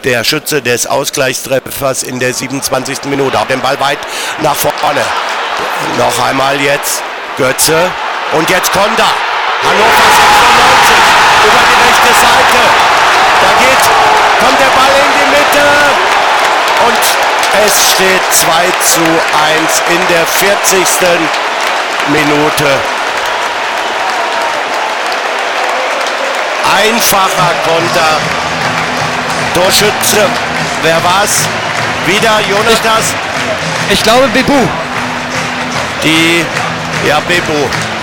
der Schütze des Ausgleichstreffers in der 27. Minute. Auch den Ball weit nach vorne. Noch einmal jetzt Götze und jetzt Konter. Hannover 96 über die rechte Seite. Da kommt der Ball in die Mitte und es steht 2:1 in der 40. Minute. Einfacher Konter. Torschütze, wer war's? Wieder Jonas? Ich glaube Bebu. Bebu.